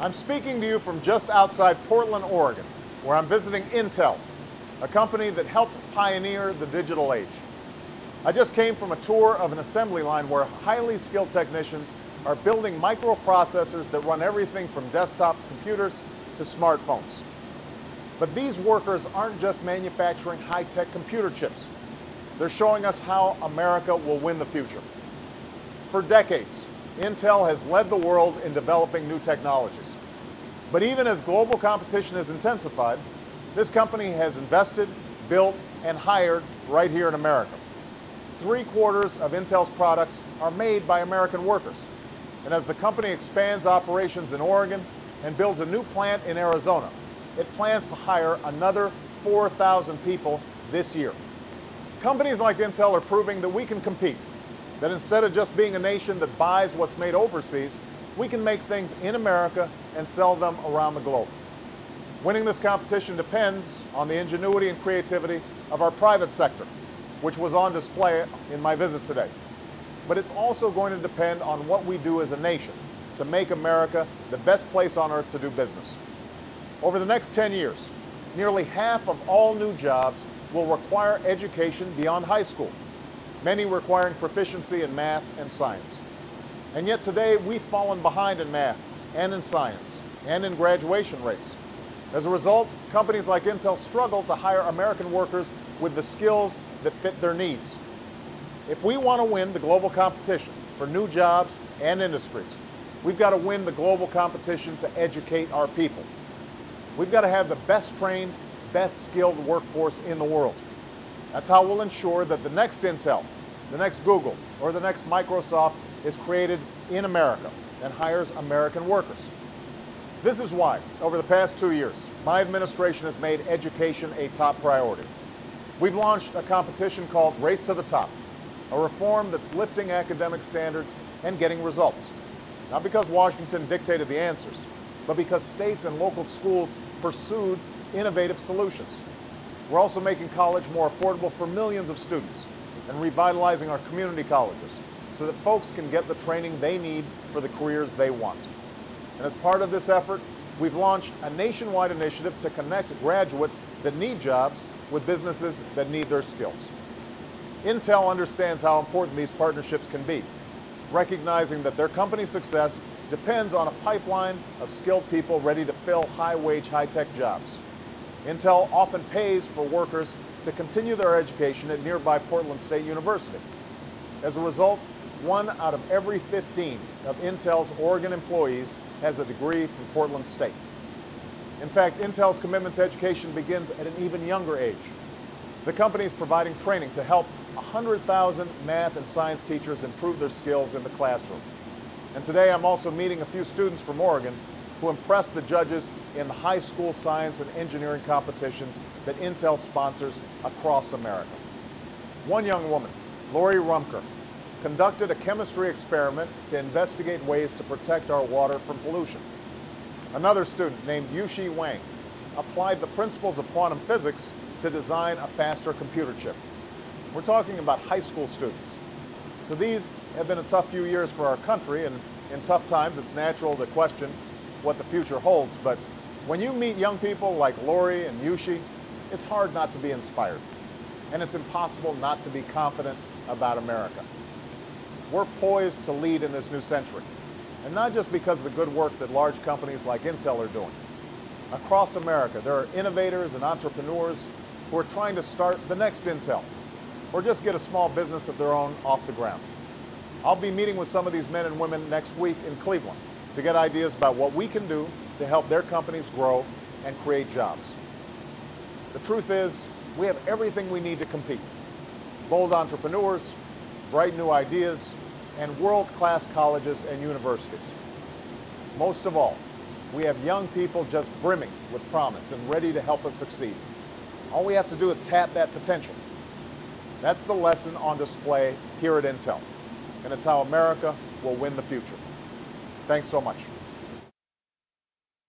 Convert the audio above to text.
I'm speaking to you from just outside Portland, Oregon, where I'm visiting Intel, a company that helped pioneer the digital age. I just came from a tour of an assembly line where highly skilled technicians are building microprocessors that run everything from desktop computers to smartphones. But these workers aren't just manufacturing high-tech computer chips. They're showing us how America will win the future. For decades, Intel has led the world in developing new technologies. But even as global competition has intensified, this company has invested, built, and hired right here in America. 3/4 of Intel's products are made by American workers. And as the company expands operations in Oregon and builds a new plant in Arizona, it plans to hire another 4,000 people this year. Companies like Intel are proving that we can compete, that instead of just being a nation that buys what's made overseas, we can make things in America and sell them around the globe. Winning this competition depends on the ingenuity and creativity of our private sector, which was on display in my visit today. But it's also going to depend on what we do as a nation to make America the best place on earth to do business. Over the next 10 years, nearly half of all new jobs will require education beyond high school, many requiring proficiency in math and science. And yet today, we've fallen behind in math and in science and in graduation rates. As a result, companies like Intel struggle to hire American workers with the skills that fit their needs. If we want to win the global competition for new jobs and industries, we've got to win the global competition to educate our people. We've got to have the best trained, best skilled workforce in the world. That's how we'll ensure that the next Intel, the next Google, or the next Microsoft is created in America and hires American workers. This is why, over the past 2 years, my administration has made education a top priority. We've launched a competition called Race to the Top, a reform that's lifting academic standards and getting results. Not because Washington dictated the answers, but because states and local schools pursued innovative solutions. We're also making college more affordable for millions of students and revitalizing our community colleges so that folks can get the training they need for the careers they want. And as part of this effort, we've launched a nationwide initiative to connect graduates that need jobs with businesses that need their skills. Intel understands how important these partnerships can be, recognizing that their company's success depends on a pipeline of skilled people ready to fill high-wage, high-tech jobs. Intel often pays for workers to continue their education at nearby Portland State University. As a result, 1 out of every 15 of Intel's Oregon employees has a degree from Portland State. In fact, Intel's commitment to education begins at an even younger age. The company is providing training to help 100,000 math and science teachers improve their skills in the classroom. And today I'm also meeting a few students from Oregon who impressed the judges in the high school science and engineering competitions that Intel sponsors across America. One young woman, Lori Rumker, conducted a chemistry experiment to investigate ways to protect our water from pollution. Another student named Yuxi Wang applied the principles of quantum physics to design a faster computer chip. We're talking about high school students. So these have been a tough few years for our country, and in tough times it's natural to question what the future holds. But when you meet young people like Lori and Yuxi, it's hard not to be inspired. And it's impossible not to be confident about America. We're poised to lead in this new century. And not just because of the good work that large companies like Intel are doing. Across America, there are innovators and entrepreneurs who are trying to start the next Intel, or just get a small business of their own off the ground. I'll be meeting with some of these men and women next week in Cleveland to get ideas about what we can do to help their companies grow and create jobs. The truth is, we have everything we need to compete. Bold entrepreneurs, bright new ideas, and world-class colleges and universities. Most of all, we have young people just brimming with promise and ready to help us succeed. All we have to do is tap that potential. That's the lesson on display here at Intel, and it's how America will win the future. Thanks so much.